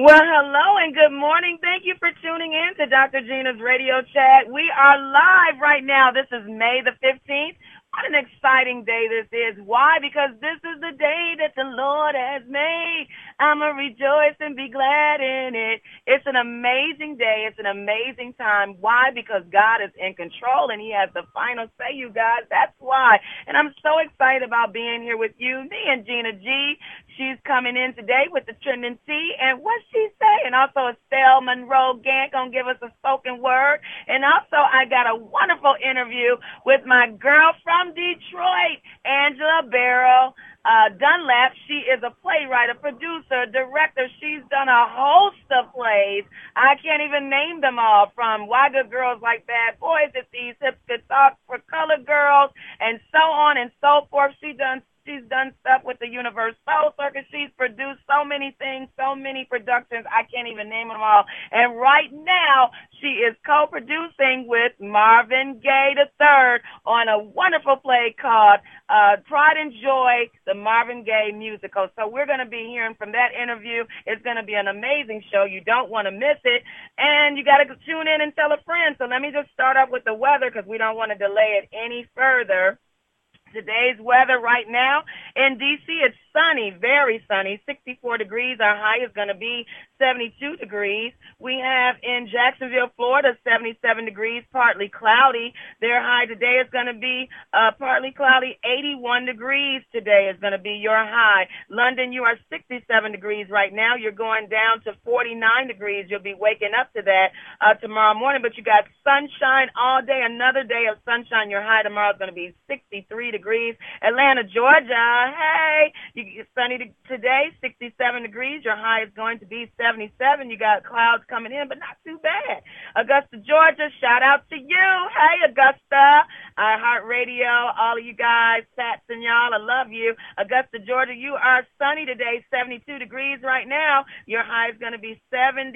Well, hello and good morning. Thank you for tuning in to Dr. Gina's Radio Chat. We are live right now. This is May the 15th. What an exciting day this is. Why? Because this is the day that the Lord has made. I'm going to rejoice and be glad in it. It's an amazing day. It's an amazing time. Why? Because God is in control and he has the final say, you guys. That's why. And I'm so excited about being here with you. Me and Gina G. She's coming in today with the trending tea. And what she say? And also Estelle Monroe Gant going to give us a spoken word. And also I got a wonderful interview with my girl from Detroit, Angela Barrow Dunlap. She is a playwright, a producer, director. She's done a host of plays. I can't even name them all, from Why Good Girls Like Bad Boys, If These Hips Could Talk, For Colored Girls, and so on and so forth. She's done stuff with the Universal Circus. She's produced so many things, so many productions. I can't even name them all. And right now, she is co-producing with Marvin Gaye III on a wonderful play called Pride and Joy, the Marvin Gaye musical. So we're going to be hearing from that interview. It's going to be an amazing show. You don't want to miss it. And you got to tune in and tell a friend. So let me just start off with the weather because we don't want to delay it any further. Today's weather right now in D.C., it's sunny, very sunny, 64 degrees. Our high is going to be 72 degrees. We have in Jacksonville, Florida, 77 degrees, partly cloudy. Their high today is going to be partly cloudy, 81 degrees today is going to be your high. London, you are 67 degrees right now. You're going down to 49 degrees. You'll be waking up to that tomorrow morning, but you got sunshine all day, another day of sunshine. Your high tomorrow is going to be 63 degrees. Atlanta, Georgia, hey, you get sunny today, 67 degrees. Your high is going to be 77. You got clouds coming in, but not too bad. Augusta, Georgia, shout out to you. Hey, Augusta, iHeartRadio, all of you guys, Pats and y'all, I love you. Augusta, Georgia, you are sunny today, 72 degrees right now. Your high is going to be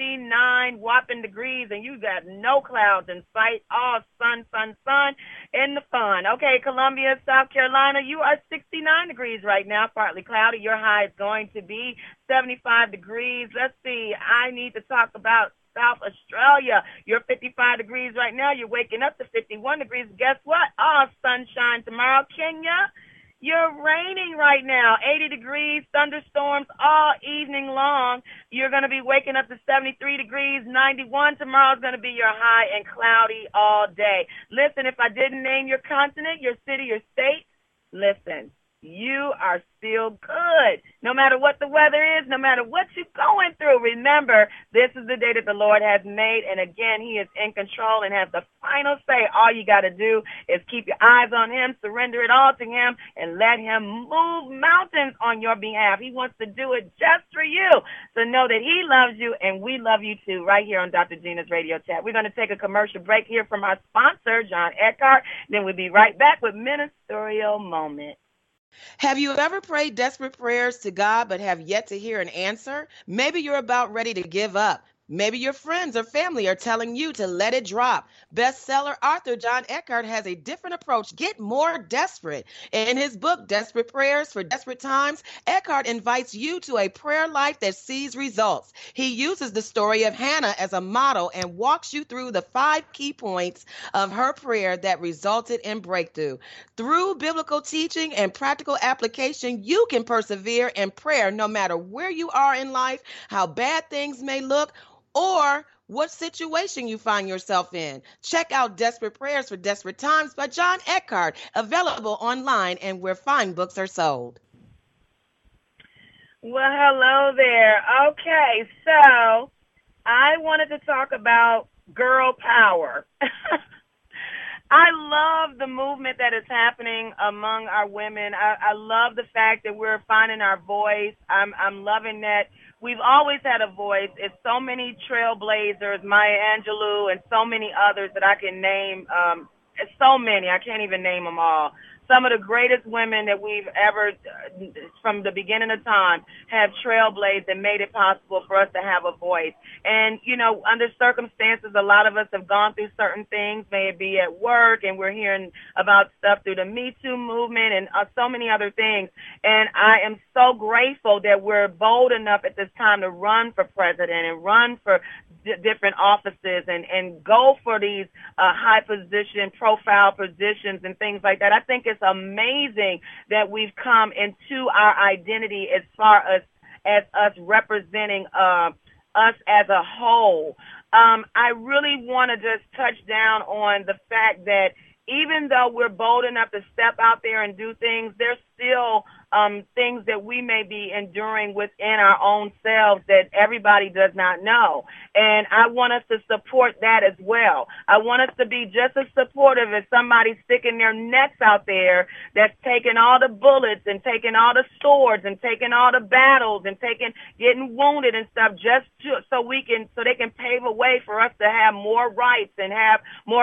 79 whopping degrees, and you got no clouds in sight. All sun, sun, sun, in the fun. Okay, Columbia, South Carolina, you are 69 degrees right now, partly cloudy. Your high is going to be 75 degrees. Let's see, I need to talk about South Australia. You're 55 degrees right now. You're waking up to 51 degrees. Guess what? All sunshine tomorrow. Kenya, you're raining right now. 80 degrees, thunderstorms all evening long. You're going to be waking up to 73 degrees, 91. Tomorrow is going to be your high and cloudy all day. Listen, if I didn't name your continent, your city, your state, listen, you are still good. No matter what the weather is, no matter what you're going through, remember, this is the day that the Lord has made, and again, he is in control and has the final say. All you got to do is keep your eyes on him, surrender it all to him, and let him move mountains on your behalf. He wants to do it just for you. So know that he loves you, and we love you too, right here on Dr. Gina's Radio Chat. We're going to take a commercial break here from our sponsor, John Eckhart. Then we'll be right back with Ministerial Moment. Have you ever prayed desperate prayers to God but have yet to hear an answer? Maybe you're about ready to give up. Maybe your friends or family are telling you to let it drop. Bestseller author John Eckhart has a different approach. Get more desperate. In his book, Desperate Prayers for Desperate Times, Eckhart invites you to a prayer life that sees results. He uses the story of Hannah as a model and walks you through the 5 key points of her prayer that resulted in breakthrough. Through biblical teaching and practical application, you can persevere in prayer no matter where you are in life, how bad things may look, or what situation you find yourself in. Check out Desperate Prayers for Desperate Times by John Eckhart, available online and where fine books are sold. Well, hello there. Okay, so I wanted to talk about girl power. I love the movement that is happening among our women. I love the fact that we're finding our voice. I'm loving that we've always had a voice. It's so many trailblazers, Maya Angelou, and so many others that I can name. It's so many. I can't even name them all. some of the greatest women that we've ever, from the beginning of time, have trailblazed and made it possible for us to have a voice. And, you know, under circumstances, a lot of us have gone through certain things, may it be at work, and we're hearing about stuff through the Me Too movement and so many other things. And I am so grateful that we're bold enough at this time to run for president and run for different offices and go for these high position, profile positions and things like that. I think it's amazing that we've come into our identity as far as us representing us as a whole. I really want to just touch down on the fact that even though we're bold enough to step out there and do things, there's still things that we may be enduring within our own selves that everybody does not know. And I want us to support that as well. I want us to be just as supportive as somebody sticking their necks out there that's taking all the bullets and taking all the swords and taking all the battles and getting wounded and stuff so they can pave a way for us to have more rights and have more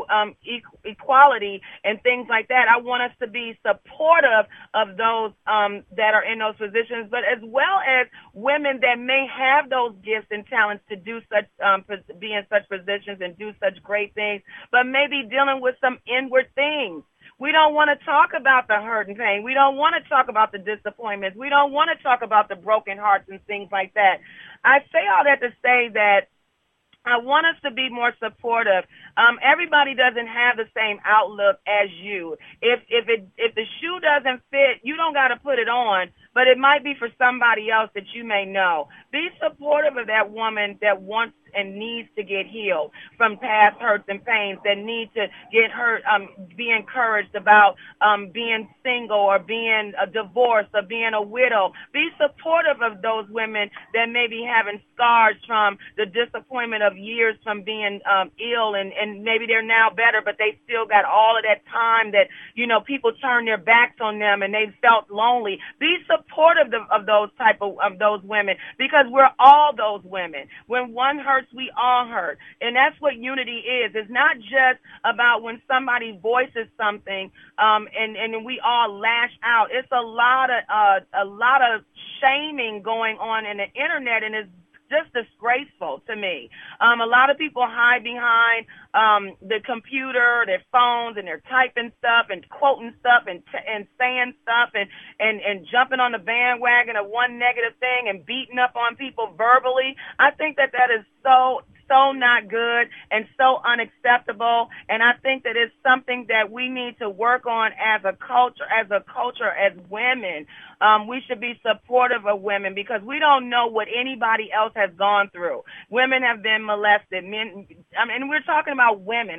equality and things like that. I want us to be supportive of those that are in those positions, but as well as women that may have those gifts and talents to do such, be in such positions and do such great things, but maybe dealing with some inward things. We don't want to talk about the hurt and pain. We don't want to talk about the disappointments. We don't want to talk about the broken hearts and things like that. I say all that to say that I want us to be more supportive. Everybody doesn't have the same outlook as you. If the shoe doesn't fit, you don't got to put it on, but it might be for somebody else that you may know. Be supportive of that woman that wants and needs to get healed from past hurts and pains, that need to get hurt, be encouraged about being single or being a divorced or being a widow. Be supportive of those women that may be having scars from the disappointment of years from being ill, and maybe they're now better, but they still got all of that time that, you know, people turn their backs on them and they felt lonely. Be supportive of those those women, because we're all those women. When one hurts, we all hurt. And that's what unity is. It's not just about when somebody voices something and we all lash out. It's a lot of shaming going on in the internet, and it's just disgraceful to me. A lot of people hide behind the computer, their phones, and they're typing stuff and quoting stuff and saying stuff and jumping on the bandwagon of one negative thing and beating up on people verbally. I think that is so not good and so unacceptable. And I think that it's something that we need to work on as a culture, as women. We should be supportive of women, because we don't know what anybody else has gone through. Women have been molested. Men, and we're talking about women.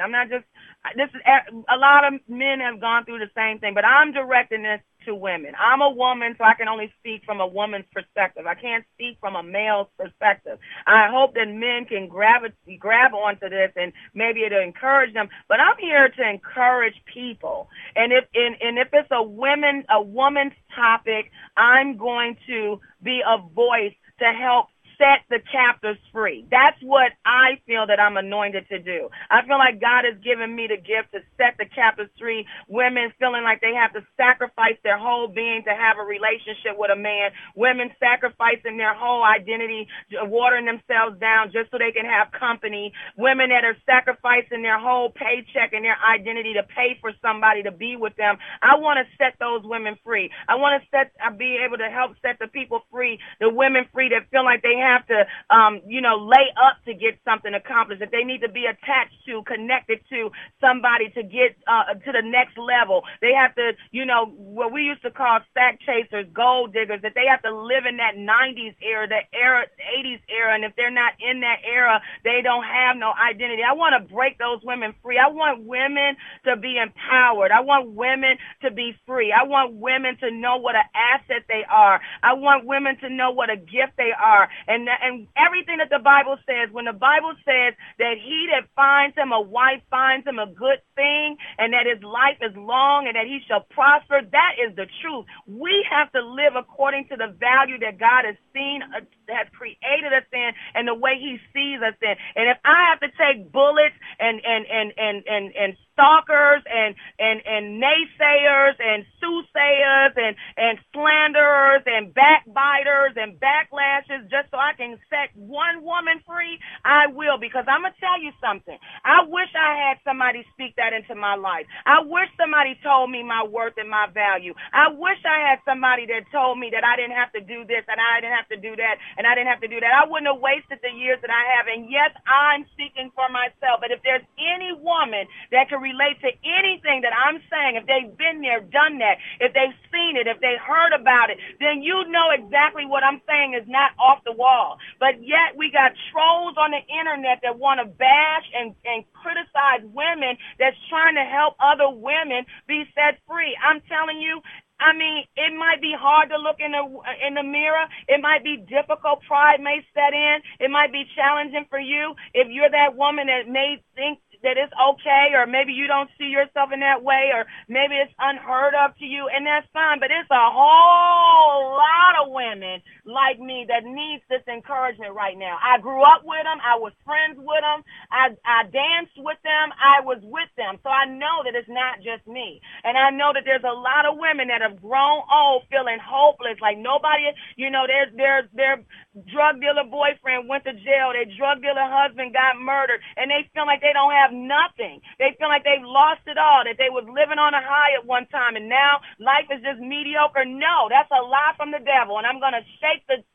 A lot of men have gone through the same thing, but I'm directing this to women. I'm a woman, so I can only speak from a woman's perspective. I can't speak from a male's perspective. I hope that men can grab onto this and maybe it'll encourage them. But I'm here to encourage people. And if it's a woman's topic, I'm going to be a voice to help set the captives free. That's what I feel that I'm anointed to do. I feel like God has given me the gift to set the captives free. Women feeling like they have to sacrifice their whole being to have a relationship with a man. Women sacrificing their whole identity, watering themselves down just so they can have company. Women that are sacrificing their whole paycheck and their identity to pay for somebody to be with them. I want to set those women free. I want to be able to help set the people free, the women free that feel like they have to, lay up to get something accomplished, that they need to be attached to, connected to somebody to get to the next level. They have to, what we used to call sack chasers, gold diggers, that they have to live in that 90s era, the 80s era, and if they're not in that era, they don't have no identity. I want to break those women free. I want women to be empowered. I want women to be free. I want women to know what an asset they are. I want women to know what a gift they are. And everything that the Bible says, when the Bible says that he that finds him a wife finds him a good thing, and that his life is long and that he shall prosper, that is the truth. We have to live according to the value that God has seen, has created us in, and the way he sees us in. And if I have to take bullets and stalkers and naysayers and soothsayers and slanderers and backbiters and backlashes just so I can set one woman free, I will, because I'm going to tell you something. I wish I had somebody speak that into my life. I wish somebody told me my worth and my value. I wish I had somebody that told me that I didn't have to do this and I didn't have to do that and I didn't have to do that. I wouldn't have wasted the years that I have. And yes, I'm seeking for myself. But if there's any woman that can relate to anything that I'm saying, if they've been there, done that, if they've seen it, if they heard about it, then you know exactly what I'm saying is not off the wall. But yet we got trolls on the internet that want to bash and criticize women that's trying to help other women be set free. I'm telling you, I mean, it might be hard to look in the mirror. It might be difficult. Pride may set in. It might be challenging for you if you're that woman that may think that it's okay, or maybe you don't see yourself in that way, or maybe it's unheard of to you, and that's fine. But it's a whole lot of women like me that needs this encouragement right now. I grew up with them. I was friends with them. I danced with them. I was with them. So I know that it's not just me. And I know that there's a lot of women that have grown old feeling hopeless, like nobody, their drug dealer boyfriend went to jail, their drug dealer husband got murdered, and they feel like they don't have nothing. They feel like they've lost it all, that they was living on a high at one time, and now life is just mediocre. No, that's a lie from the devil, and I'm going to shake the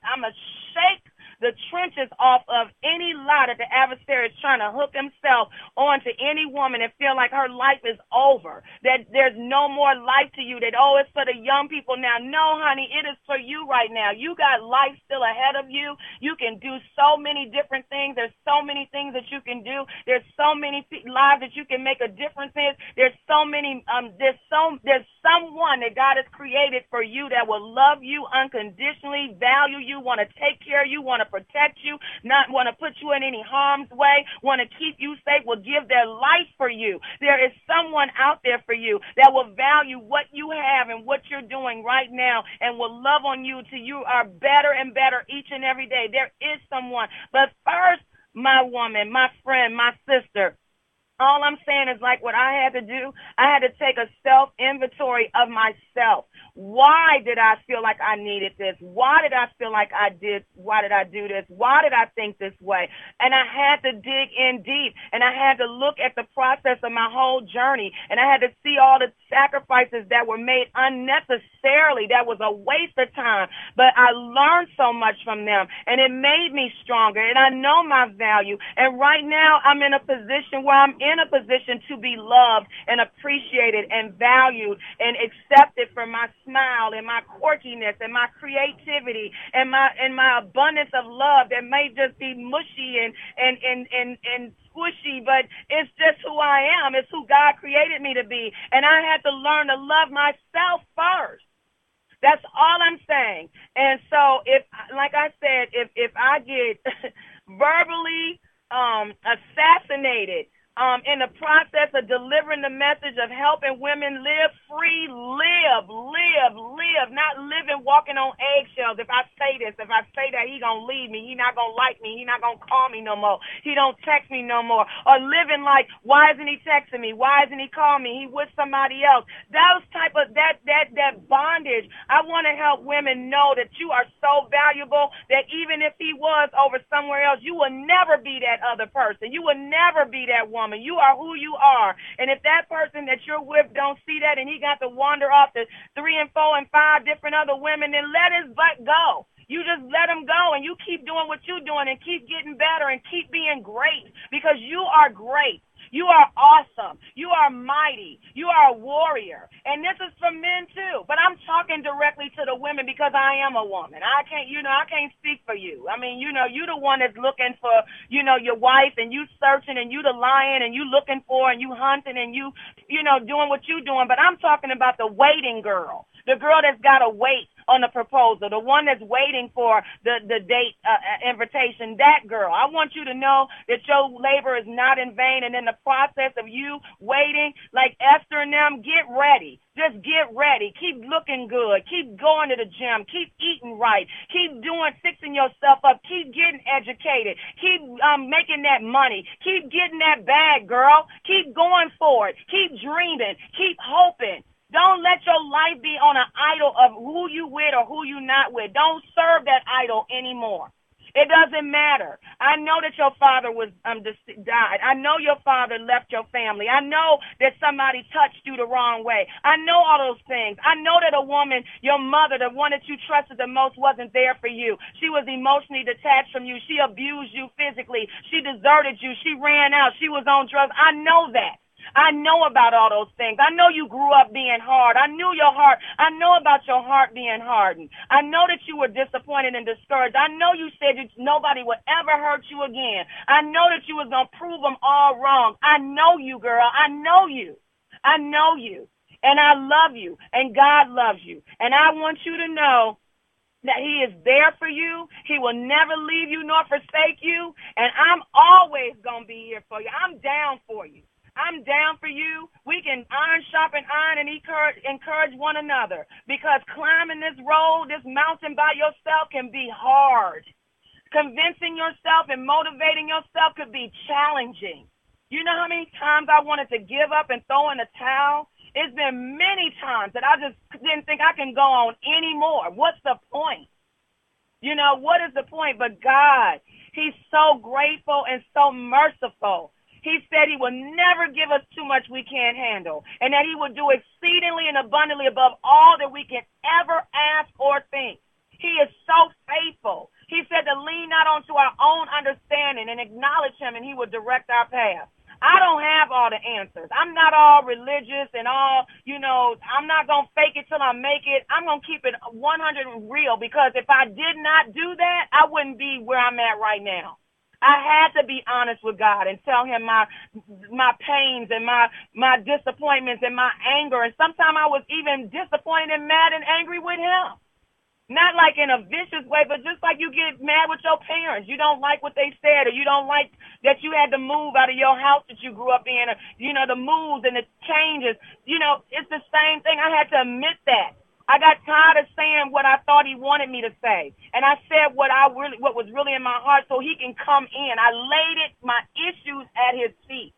trenches off of any lie that the adversary is trying to hook himself onto any woman and feel like her life is over, that there's no more life to you, that, oh, it's for the young people now. No, honey, it is for you right now. You got life still ahead of you. You can do so many different things. There's so many things that you can do. There's so many lives that you can make a difference in. There's so many, there's someone that God has created for you that will love you unconditionally, value you, want to take care of you, want to protect you, not want to put you in any harm's way, want to keep you safe, will give their life for you. There is someone out there for you that will value what you have and what you're doing right now and will love on you till you are better and better each and every day. There is someone. But first, my woman, my friend, my sister, all I'm saying is like what I had to do, I had to take a self-inventory of myself. Why did I feel like I needed this? Why did I feel like I did? Why did I do this? Why did I think this way? And I had to dig in deep, and I had to look at the process of my whole journey, and I had to see all the sacrifices that were made unnecessarily. That was a waste of time, but I learned so much from them, and it made me stronger, and I know my value. And right now, I'm in a position where I'm in a position to be loved and appreciated and valued and accepted for my smile and my quirkiness and my creativity and my abundance of love that may just be mushy and squishy, but it's just who I am. It's who God created me to be. And I had to learn to love myself first. That's all I'm saying. And so if, like I said, if I get verbally assassinated in the process of delivering the message of helping women live free, not living, walking on eggshells. If I say this, if I say that, he gonna leave me, he not gonna like me, he not gonna call me no more, he don't text me no more, or living like, why isn't he texting me, why isn't he calling me, he with somebody else. Those type of, that bondage, I want to help women know that you are so valuable that even if he was over somewhere else, you will never be that other person, you will never be that woman. You are who you are. And if that person that you're with don't see that and he got to wander off to 3 and 4 and 5 different other women, then let his butt go. You just let him go and you keep doing what you're doing and keep getting better and keep being great, because you are great. You are awesome. You are mighty. You are a warrior. And this is for men too. But I'm talking directly to the women because I am a woman. I can't speak for you. I mean, you the one that's looking for, your wife, and you searching, and you the lion, and you looking for, and you hunting, and you doing what you doing. But I'm talking about the waiting girl. The girl that's got to wait on the proposal, the one that's waiting for the date invitation, that girl. I want you to know that your labor is not in vain, and in the process of you waiting, like Esther and them, get ready. Just get ready. Keep looking good. Keep going to the gym. Keep eating right. Keep fixing yourself up. Keep getting educated. Keep making that money. Keep getting that bag, girl. Keep going for it. Keep dreaming. Keep hoping. Don't let your life be on an idol of who you with or who you not with. Don't serve that idol anymore. It doesn't matter. I know that your father was died. I know your father left your family. I know that somebody touched you the wrong way. I know all those things. I know that a woman, your mother, the one that you trusted the most, wasn't there for you. She was emotionally detached from you. She abused you physically. She deserted you. She ran out. She was on drugs. I know that. I know about all those things. I know you grew up being hard. I knew your heart. I know about your heart being hardened. I know that you were disappointed and discouraged. I know you said that nobody would ever hurt you again. I know that you was going to prove them all wrong. I know you, girl. I know you. I know you. And I love you. And God loves you. And I want you to know that he is there for you. He will never leave you nor forsake you. And I'm always going to be here for you. I'm down for you. I'm down for you. We can iron sharpen iron and encourage one another, because climbing this road, this mountain by yourself can be hard. Convincing yourself and motivating yourself could be challenging. You know how many times I wanted to give up and throw in the towel? It's been many times that I just didn't think I can go on anymore. What's the point? You know, what is the point? But God, he's so grateful and so merciful. He said he will never give us too much we can't handle, and that he will do exceedingly and abundantly above all that we can ever ask or think. He is so faithful. He said to lean not onto our own understanding and acknowledge him, and he will direct our path. I don't have all the answers. I'm not all religious and all, I'm not going to fake it till I make it. I'm going to keep it 100 real, because if I did not do that, I wouldn't be where I'm at right now. I had to be honest with God and tell him my pains and my disappointments and my anger. And sometimes I was even disappointed and mad and angry with him. Not like in a vicious way, but just like you get mad with your parents. You don't like what they said, or you don't like that you had to move out of your house that you grew up in, or, the moves and the changes. It's the same thing. I had to admit that. I got tired of saying what I thought he wanted me to say. And I said what was really in my heart, so he can come in. I laid my issues at his feet.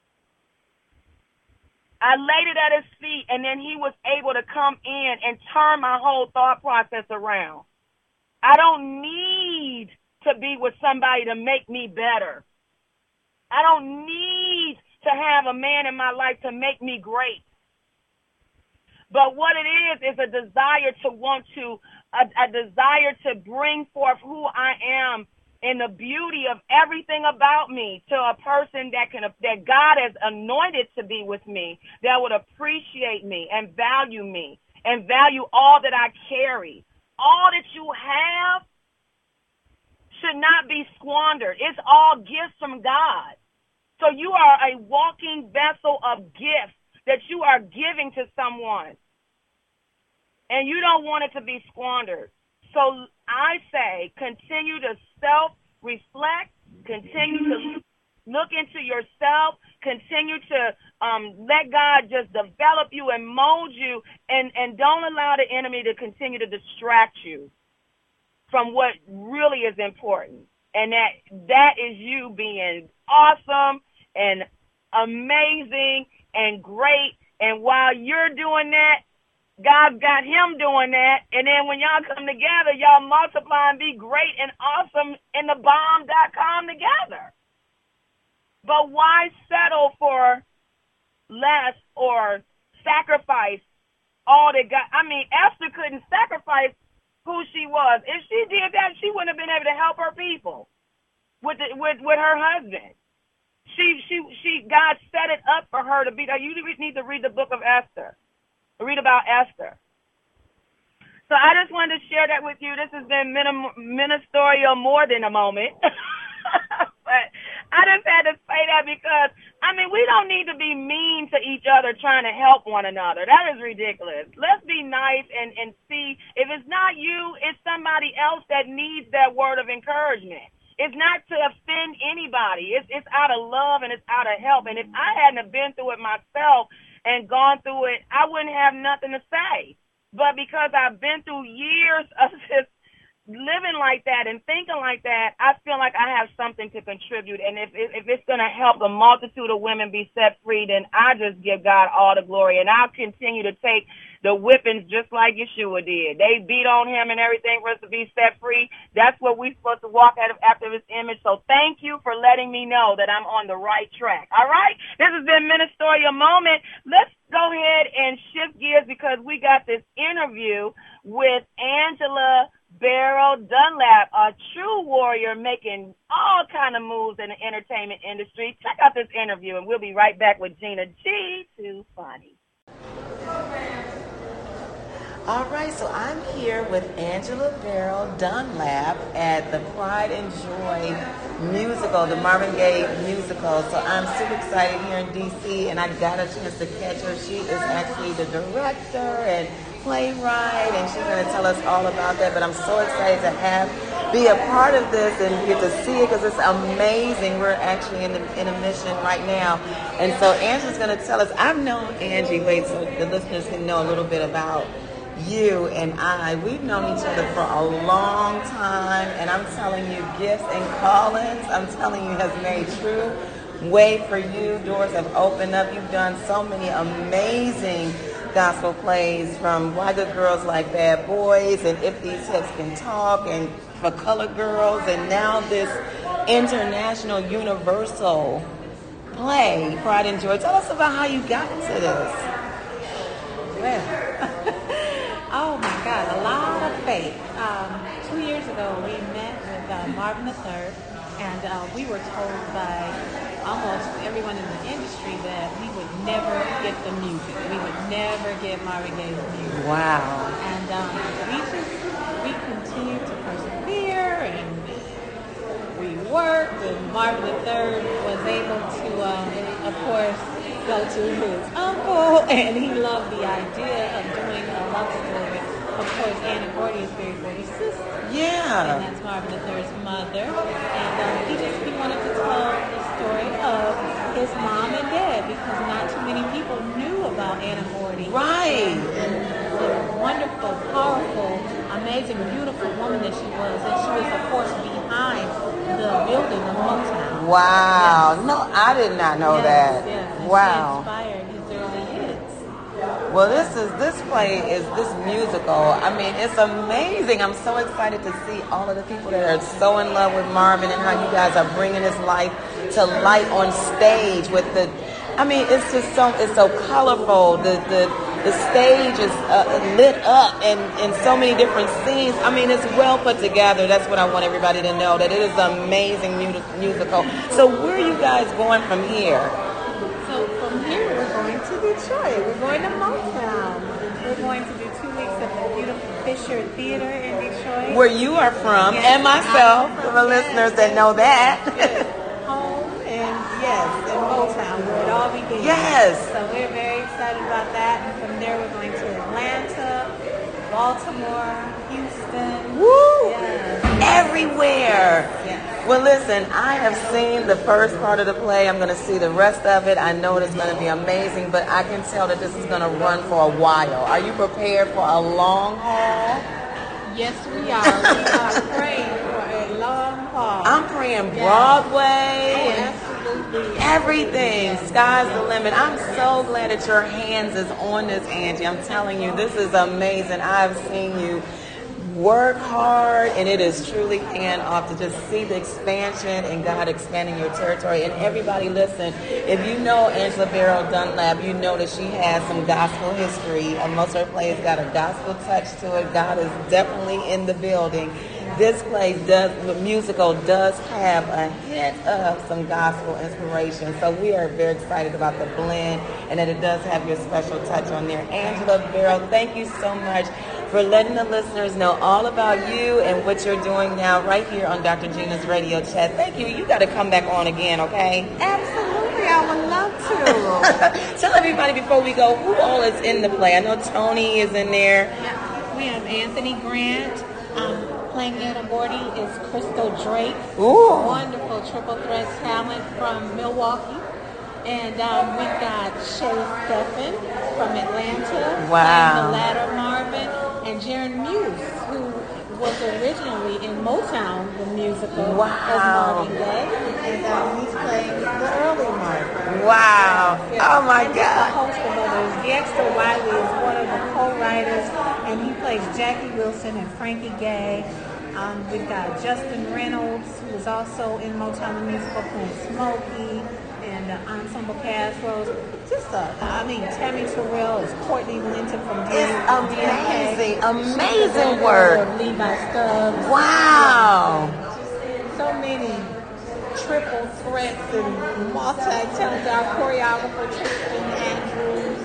I laid it at his feet, and then he was able to come in and turn my whole thought process around. I don't need to be with somebody to make me better. I don't need to have a man in my life to make me great. But what it is a desire a desire to bring forth who I am and the beauty of everything about me to a person that God has anointed to be with me, that would appreciate me and value all that I carry. All that you have should not be squandered. It's all gifts from God. So you are a walking vessel of gifts that you are giving to someone. And you don't want it to be squandered. So I say, continue to self-reflect, continue to look into yourself, continue to let God just develop you and mold you, and don't allow the enemy to continue to distract you from what really is important. And that is you being awesome and amazing and great. And while you're doing that, God's got him doing that. And then when y'all come together, y'all multiply and be great and awesome in the bomb.com together. But why settle for less or sacrifice all that God? I mean, Esther couldn't sacrifice who she was. If she did that, she wouldn't have been able to help her people with her husband. God set it up for her to be there. You need to read the book of Esther. Read about Esther. So I just wanted to share that with you. This has been ministerial more than a moment. But I just had to say that because, I mean, we don't need to be mean to each other trying to help one another. That is ridiculous. Let's be nice and see if it's not you, it's somebody else that needs that word of encouragement. It's not to offend anybody. It's out of love and it's out of help. And if I hadn't have been through it myself and gone through it, I wouldn't have nothing to say. But because I've been through years of just living like that and thinking like that, I feel like I have something to contribute. And if it's going to help a multitude of women be set free, then I just give God all the glory. And I'll continue to take the whippings just like Yeshua did. They beat on him and everything for us to be set free. That's what we're supposed to walk after his image. So thank you for letting me know that I'm on the right track. All right? This has been Ministeria Moment. Let's go ahead and shift gears because we got this interview with Angela Barrow Dunlap, a true warrior making all kind of moves in the entertainment industry. Check out this interview, and we'll be right back with Gina G. Too Funny. All right, so I'm here with Angela Barrow Dunlap at the Pride and Joy musical, the Marvin Gaye musical. So I'm super excited here in D.C., and I got a chance to catch her. She is actually the director and playwright, and she's going to tell us all about that. But I'm so excited to be a part of this and get to see it because it's amazing. We're actually in a mission right now. And so Angela's going to tell us. I've known Angie, so the listeners can know a little bit about you and I. We've known each other for a long time, and I'm telling you, gifts and callings, I'm telling you, has made true way for you. Doors have opened up. You've done so many amazing gospel plays, from Why Good Girls Like Bad Boys and If These Hips Can Talk and For Colored Girls, and now this international universal play, Pride and Joy. Tell us about how you got to this. Well, oh my God, a lot of faith. 2 years ago, we met with Marvin III, and we were told by almost everyone in the industry that we would never get the music. We would never get Marvin Gaye's music. Wow. And we continued to persevere, and we worked, and Marvin III was able to, of course, go to his uncle, and he loved the idea of doing a love story. Of course, Annie Gordy is Berry Gordy's sister. Yeah. And that's Marvin III's mother. And he wanted to tell the story of his mom and dad, because not too many people knew about Annie Gordy. Right. And the wonderful, powerful, amazing, beautiful woman that she was. And she was, of course, behind the building of Motown. Wow. Yes. No, I did not know that. Yes. And wow. she inspired his early hits. Well, this musical. I mean, it's amazing. I'm so excited to see all of the people that are so in love with Marvin and how you guys are bringing his life to light on stage with the. I mean, it's just it's so colorful. The stage is lit up in so many different scenes. I mean, it's well put together. That's what I want everybody to know, that it is an amazing musical. So where are you guys going from here? So from here, we're going to Detroit. We're going to Motown. We're going to do 2 weeks at the beautiful Fisher Theater in Detroit. Where you are from, yes, and myself, for the listeners that know that. Yes. Home and in Motown, where it all began. Yes. So we're very excited about that. And from there, we're going to Atlanta, Baltimore, Houston. Woo! Yes. Everywhere. Yes. Well, listen, I have seen the first part of the play. I'm going to see the rest of it. I know it's going to be amazing, but I can tell that this is going to run for a while. Are you prepared for a long haul? Yes, we are. We are praying for a long haul. I'm praying Broadway and absolutely. everything. Sky's the limit. I'm so glad that your hands is on this, Angie. I'm telling you, this is amazing. I've seen you work hard, and it is truly paying off to just see the expansion and God expanding your territory. And everybody, listen, if you know Angela Barrow Dunlap, you know that she has some gospel history. Most of her plays got a gospel touch to it. God is definitely in the building. This play the musical does have a hint of some gospel inspiration. So we are very excited about the blend and that it does have your special touch on there. Angela Barrow, thank you so much for letting the listeners know all about you and what you're doing now right here on Dr. Gina's Radio Chat. Thank you. You got to come back on again, okay? Absolutely, I would love to. Tell everybody before we go who all is in the play. I know Tony is in there. Yeah, we have Anthony Grant. Playing Anna Gordy is Crystal Drake. Ooh. Wonderful triple threat talent from Milwaukee. And we've got Shay Steffen from Atlanta. Wow. Playing the latter Marvin. And Jaron Muse, who was originally in Motown, the musical, as Marvin Gaye. And he's playing the early Marvin. Wow. Yes. Oh, my and God. A host of others. Dexter Wiley is one of the co-writers, and he plays Jackie Wilson and Frankie Gaye. We've got Justin Reynolds, who is also in Motown the musical, playing Smokey, and the ensemble cast roles. Tammy Terrell is Courtney Linton from It's amazing work. Levi Stubbs. Wow. So many triple threats and multi-talented. Our choreographer, Tristan Andrews.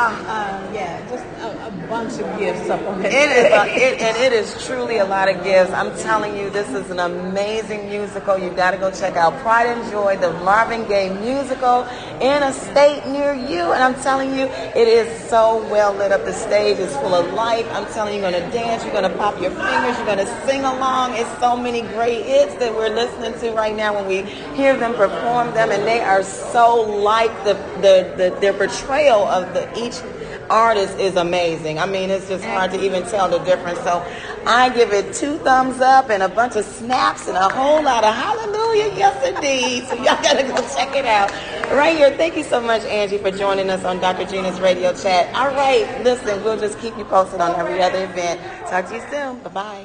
Just a bunch of gifts up on that. It is truly a lot of gifts. I'm telling you, this is an amazing musical. You've got to go check out Pride and Joy, the Marvin Gaye musical, in a state near you. And I'm telling you, it is so well lit up. The stage is full of life. I'm telling you, you're going to dance, you're going to pop your fingers, you're going to sing along. It's so many great hits that we're listening to right now when we hear them perform them, and they are so like their portrayal of each artist is amazing. I mean, it's just hard to even tell the difference. So I give it 2 thumbs up and a bunch of snaps and a whole lot of hallelujah, yes indeed. So y'all gotta go check it out right here. Thank you so much, Angie, for joining us on Dr. Gina's Radio Chat. All right, listen, we'll just keep you posted on every other event. Talk to you soon. Bye-bye.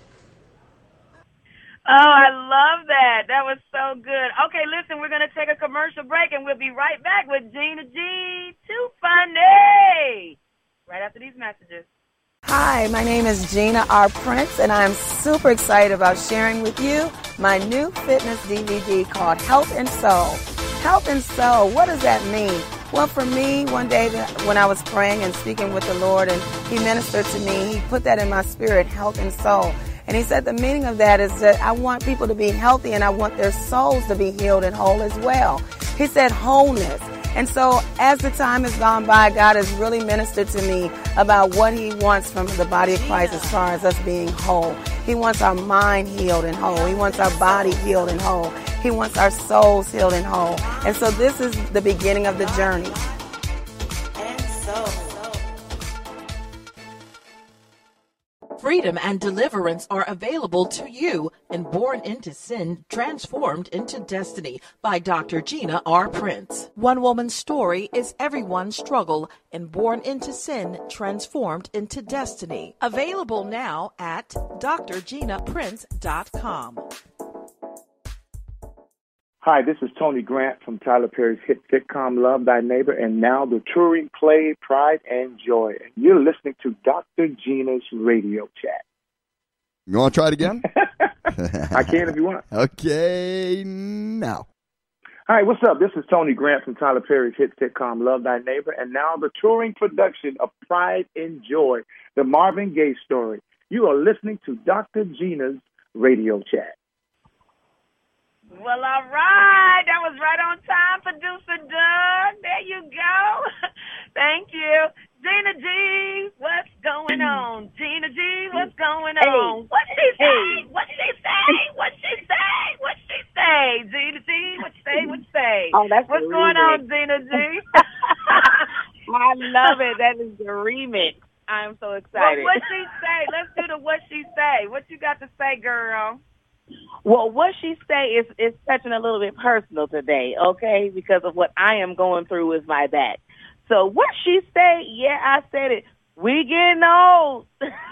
Oh, I love that. That was so good. Okay, listen, we're going to take a commercial break, and we'll be right back with Gina G. Too funny. Right after these messages. Hi, my name is Gina R. Prince, and I'm super excited about sharing with you my new fitness DVD called Health and Soul. Health and Soul, what does that mean? Well, for me, one day when I was praying and speaking with the Lord, and He ministered to me, He put that in my spirit, health and soul. And He said the meaning of that is that I want people to be healthy and I want their souls to be healed and whole as well. He said wholeness. And so as the time has gone by, God has really ministered to me about what He wants from the body of Christ as far as us being whole. He wants our mind healed and whole. He wants our body healed and whole. He wants our souls healed and whole. And so this is the beginning of the journey. And so. Freedom and deliverance are available to you in Born into Sin, Transformed into Destiny by Dr. Gina R. Prince. One woman's story is everyone's struggle in Born into Sin, Transformed into Destiny. Available now at drginaprince.com. Hi, this is Tony Grant from Tyler Perry's hit sitcom Love Thy Neighbor, and now the touring play Pride and Joy. You're listening to Dr. Gina's Radio Chat. You want to try it again? I can if you want. Okay, now. Hi, what's up? This is Tony Grant from Tyler Perry's hit sitcom Love Thy Neighbor, and now the touring production of Pride and Joy, the Marvin Gaye story. You are listening to Dr. Gina's Radio Chat. Well, all right. That was right on time, Producer Doug. There you go. Thank you. Gina G, what's going on? Gina G, what's going on? What she say? What she say? What she say? What she say? Gina G, what you say? What you say? Oh, that's what's going on, Gina G? I love it. That is the remix. I'm so excited. Well, what she say? Let's do the what she say. What you got to say, girl? Well, what she say is touching a little bit personal today, okay, because of what I am going through with my back. So what she say, yeah, I said it. We getting old.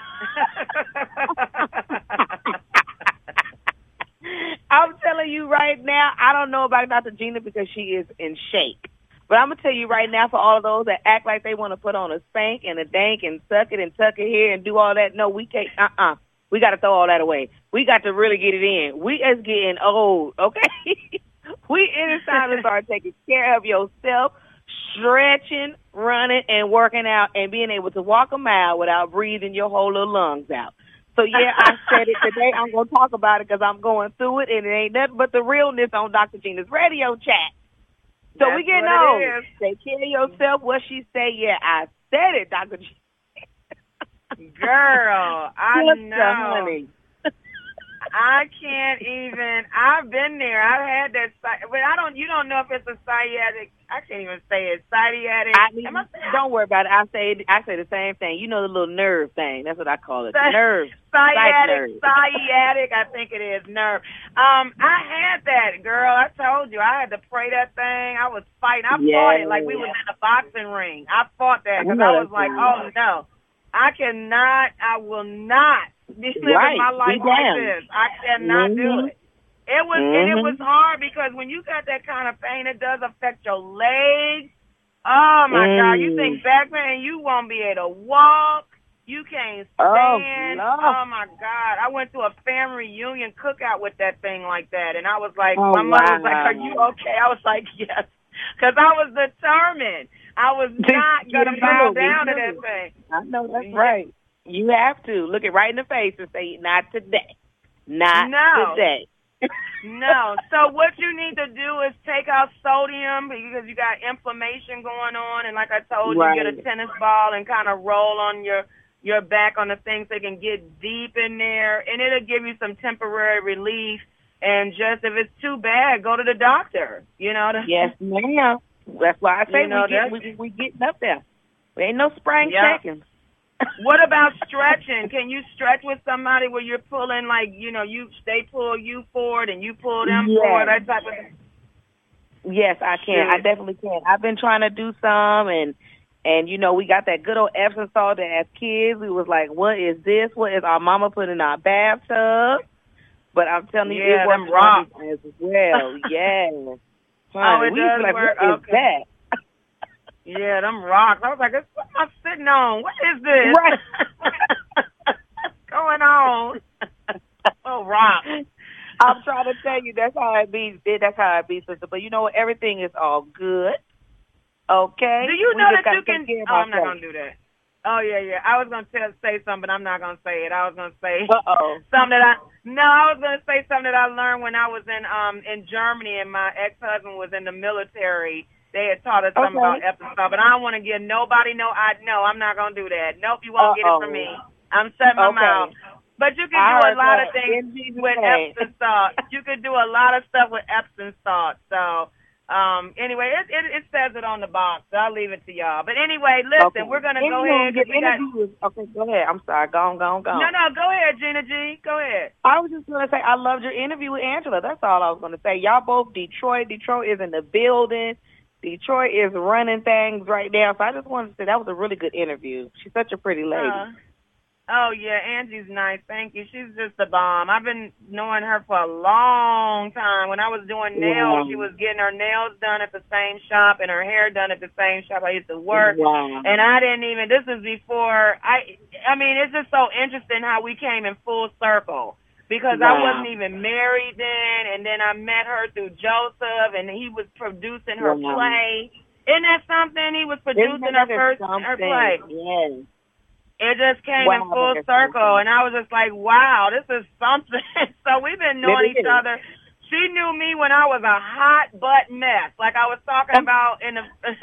I'm telling you right now, I don't know about Dr. Gina because she is in shape. But I'm going to tell you right now, for all of those that act like they want to put on a spank and a dank and suck it and tuck it here and do all that, no, we can't. We got to throw all that away. We got to really get it in. We is getting old, okay? It is time to start taking care of yourself. stretching, running, and working out, and being able to walk a mile without breathing your whole little lungs out. So, yeah, I said it today. I'm going to talk about it because I'm going through it, and it ain't nothing but the realness on Dr. Gina's radio chat. So That's we getting what on. it is. Take care of yourself. What she say? Yeah, I said it, Dr. Gina. Girl, I Sister, know. honey. I can't even. I've been there. I've had that, but you don't know if it's a sciatic. I can't even say it. Sciatic. Don't worry about it. I say the same thing. You know the little nerve thing. That's what I call it. Nerve. Sciatic. I think it is nerve. I had that, girl. I told you. I had to pray that thing. I was fighting. I fought it like we was in a boxing ring. I fought that because I was like, oh no, I cannot. I will not be living my life like this. I cannot do it. It was and it was hard because when you got that kind of pain, it does affect your legs. Oh my God! You think back pain, you won't be able to walk. You can't stand. Oh my God! I went to a family reunion cookout with that thing like that, and I was like, my mother was like, "Are you okay?" I was like, "Yes," because I was determined. I was not gonna bow down to that thing. I know that's right. You have to look it right in the face and say, "Not today, not today." No. So what you need to do is take out sodium because you got inflammation going on, and like I told you, get a tennis ball and kind of roll on your back on the things that can get deep in there, and it'll give you some temporary relief. And just if it's too bad, go to the doctor. You know. Yes, ma'am. That's why I say we getting up there. There ain't no spring checking. What about stretching? Can you stretch with somebody where you're pulling, like, they pull you forward and you pull them forward, that type of thing? Yes, I can. I definitely can. I've been trying to do some, and we got that good old Epsom salt that as kids, we was like, what is this? What is our mama put in our bathtub? But I'm telling you, it works as well. Yes. It does like, work. What is that? Yeah, them rocks. I was like, what am I sitting on? What is this? Right. What's going on? Oh, rocks. I'm trying to tell you, that's how it be. That's how it be, sister. But you know what? Everything is all good. Okay? Do you know that you can... Oh, I'm not going to do that. Oh, yeah. I was going to say something, but I'm not going to say it. I was going to say something that I was going to say something that I learned when I was in Germany, and my ex-husband was in the military. They had taught us something about Epsom salt, but I don't want to give nobody no, I'm not going to do that. Nope, you won't get it from me. I'm shutting my mouth. But you can do a lot of things with Epsom salt. You can do a lot of stuff with Epsom salt. So, anyway, it says it on the box. So I'll leave it to y'all. But anyway, listen, we're going to go ahead. Okay, go ahead. I'm sorry. Go on. No, go ahead, Gina G. Go ahead. I was just going to say I loved your interview with Angela. That's all I was going to say. Y'all both Detroit. Detroit is in the building. Detroit is running things right now. So I just wanted to say that was a really good interview. She's such a pretty lady. Oh, yeah, Angie's nice. Thank you. She's just a bomb. I've been knowing her for a long time. When I was doing nails, she was getting her nails done at the same shop and her hair done at the same shop I used to work. And I didn't even, this is before, I mean, it's just so interesting how we came in full circle. Because I wasn't even married then, and then I met her through Joseph, and he was producing her play. Isn't that something? He was producing her play. Yes. It just came in full circle, and I was just like, wow, this is something. So we've been knowing each other. She knew me when I was a hot butt mess, like I was talking about in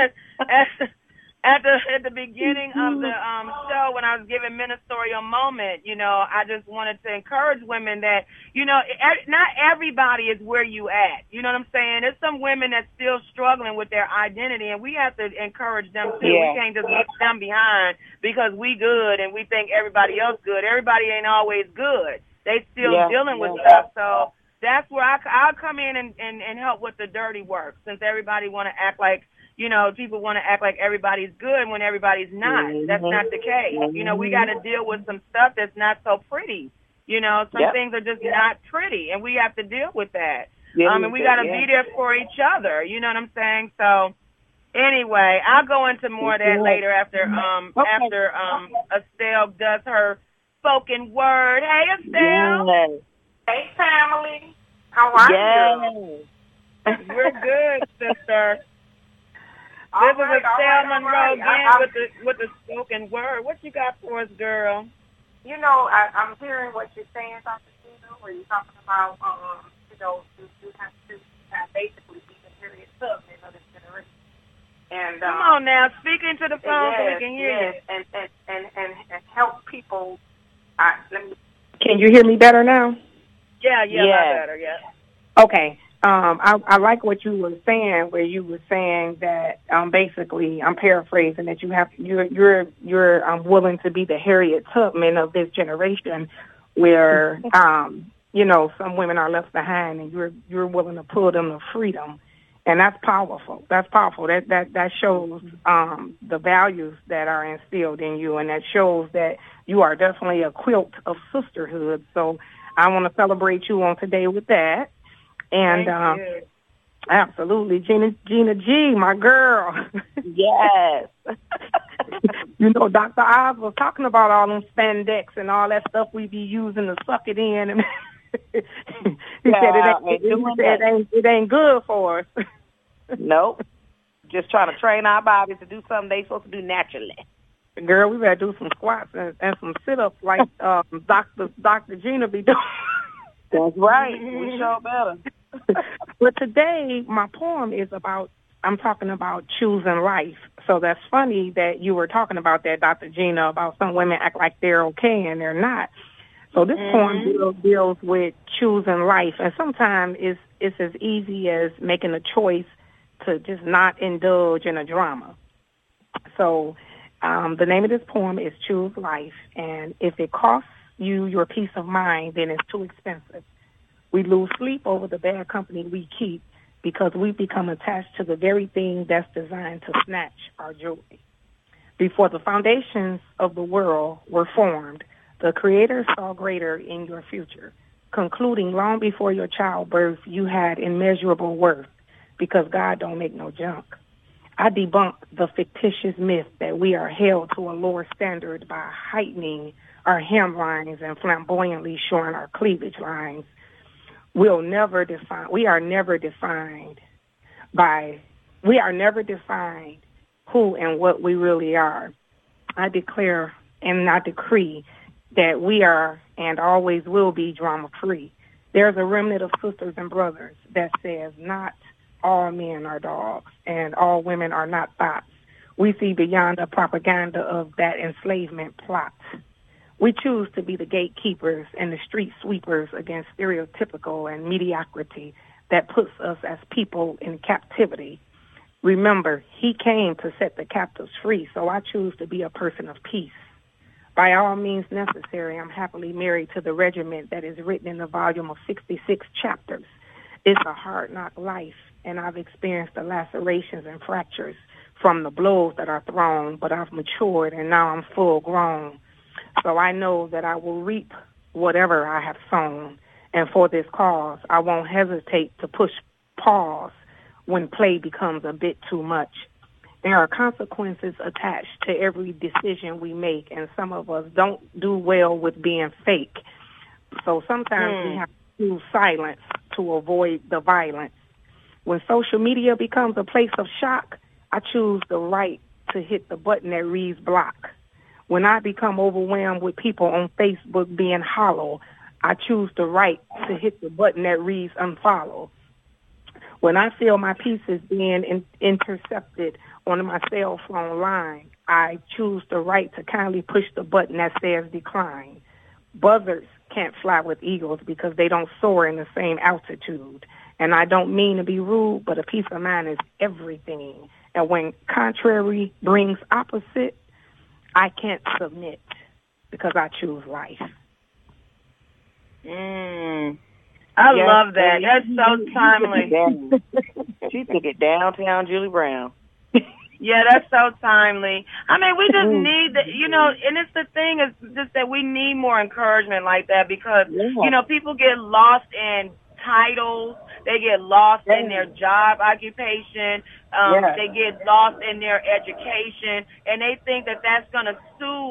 the at the beginning of the show when I was giving Ministerial Moment. I just wanted to encourage women that, not everybody is where you at. You know what I'm saying? There's some women that's still struggling with their identity, and we have to encourage them too. We can't just leave them behind because we good and we think everybody else good. Everybody ain't always good. They still dealing with stuff. So that's where I'll come in and help with the dirty work, since everybody want to act like, people want to act like everybody's good when everybody's not. That's not the case. We got to deal with some stuff that's not so pretty. Some things are just not pretty, and we have to deal with that. And we got to be there for each other. You know what I'm saying? So, anyway, I'll go into more of that later after Estelle does her spoken word. Hey, Estelle. Hey, family. How are you? We're good, sister. This is Estelle Monroe again with the spoken word. What you got for us, girl? You know, I'm hearing what you're saying, Dr. Gina, where you're talking about, you know, you have to basically be the Harriet Tubman of this generation. And come on now, speak into the phone so we can hear you. And help people. Can you hear me better now? Yeah, a lot better, yeah. Okay. I like what you were saying, where you were saying that basically, I'm paraphrasing, that you're willing to be the Harriet Tubman of this generation, where you know, some women are left behind, and you're willing to pull them to freedom, and that's powerful. That's powerful. That shows the values that are instilled in you, and that shows that you are definitely a quilt of sisterhood. So I want to celebrate you on today with that. And absolutely, Gina G, my girl. Yes. You know, Dr. Oz was talking about all them spandex and all that stuff we be using to suck it in. And he said it ain't good for us. Nope. Just trying to train our bodies to do something they supposed to do naturally. Girl, we better do some squats and some sit-ups like Dr. Gina be doing. That's right. We sure better. But today, my poem is I'm talking about choosing life. So that's funny that you were talking about that, Dr. Gina, about some women act like they're okay and they're not. So this poem deals with choosing life. And sometimes it's as easy as making a choice to just not indulge in a drama. So the name of this poem is Choose Life. And if it costs you your peace of mind, then it's too expensive. We lose sleep over the bad company we keep because we become attached to the very thing that's designed to snatch our joy. Before the foundations of the world were formed, the Creator saw greater in your future, concluding long before your childbirth you had immeasurable worth because God don't make no junk. I debunk the fictitious myth that we are held to a lower standard by heightening our hemlines and flamboyantly showing our cleavage lines. We are never defined who and what we really are. I declare and I decree that we are and always will be drama-free. There's a remnant of sisters and brothers that says not all men are dogs and all women are not bots. We see beyond the propaganda of that enslavement plot. We choose to be the gatekeepers and the street sweepers against stereotypical and mediocrity that puts us as people in captivity. Remember, he came to set the captives free, so I choose to be a person of peace. By all means necessary, I'm happily married to the regiment that is written in the volume of 66 chapters. It's a hard-knock life, and I've experienced the lacerations and fractures from the blows that are thrown, but I've matured, and now I'm full grown. So I know that I will reap whatever I have sown. And for this cause, I won't hesitate to push pause when play becomes a bit too much. There are consequences attached to every decision we make, and some of us don't do well with being fake. So sometimes we have to choose silence to avoid the violence. When social media becomes a place of shock, I choose the right to hit the button that reads block. When I become overwhelmed with people on Facebook being hollow, I choose the right to hit the button that reads unfollow. When I feel my pieces being intercepted on my cell phone line, I choose the right to kindly push the button that says decline. Buzzards can't fly with eagles because they don't soar in the same altitude. And I don't mean to be rude, but a peace of mind is everything. And when contrary brings opposite, I can't submit because I choose life. I love that. That's so timely. She took it downtown, Julie Brown. Yeah, that's so timely. I mean, we just need that, you know, and it's the thing is just that we need more encouragement like that because, you know, people get lost in titles. They get lost in their job occupation. They get lost in their education, and they think that that's going to soothe